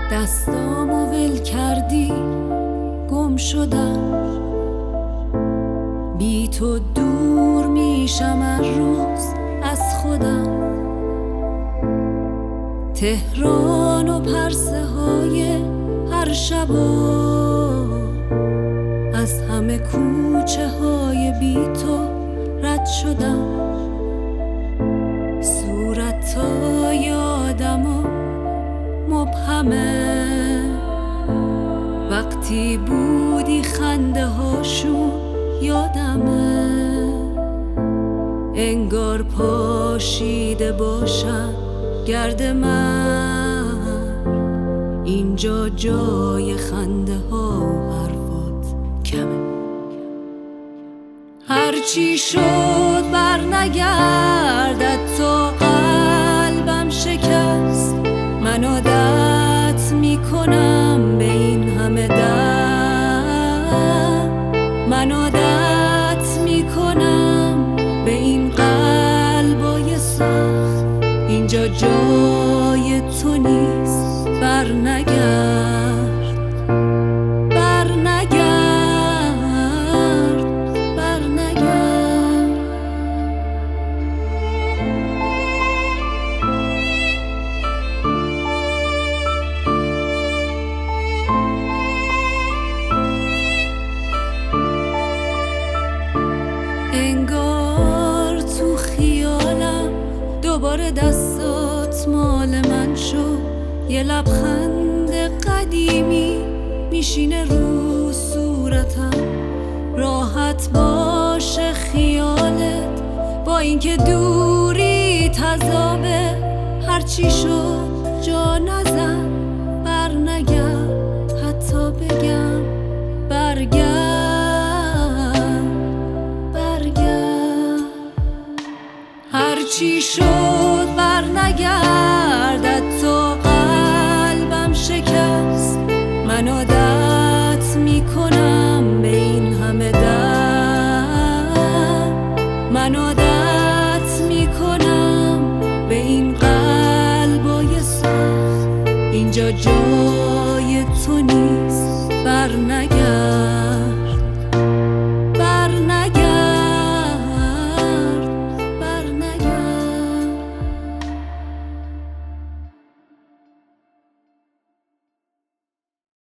دستامو ول کردی گم شدم، بی تو دور میشم هر روز از خودم. تهران و پرسه های هر شبا، از همه کوچه های بی تو رد شدم. صورتای آدمو مبهمه، وقتی بودی خنده هاشون یادمه. انگار پاشیده باشم گرد من، اینجا جای خنده ها و حرفات کمه. هرچی شد بر نگردد تا قلبم شکست. من عادت میکنم به این همه درد، من عادت میکنم به این قلبای سخت. اینجا جای تو نیست، بر نگرد، بر نگرد، بر نگرد. انگار تو خیالم دوباره دستات مال من شد. یه لبخند قدیمی میشینه رو صورتم. راحت باشه خیالت با اینکه دوری تضابه. هرچی شد جا نزن، بر نگرد، حتی بگم برگرد، برگرد. هرچی شد بر نگردد تا قلبم شکست. من عادت میکنم به این همه درد، من عادت میکنم به این قلبای سخت. اینجا جای تو نیست، بر نگرد.